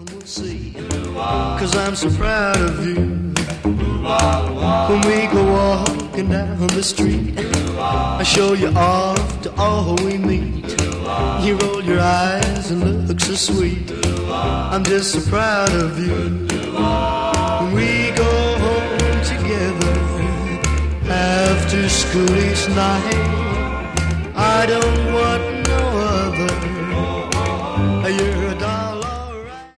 and we'll see. 'Cause I'm so proud of you. When we go walking down the street, I show you off to all we meet. You roll your eyes and look so sweet. I'm just so proud of you. When we go home together after school each night, I don't want no other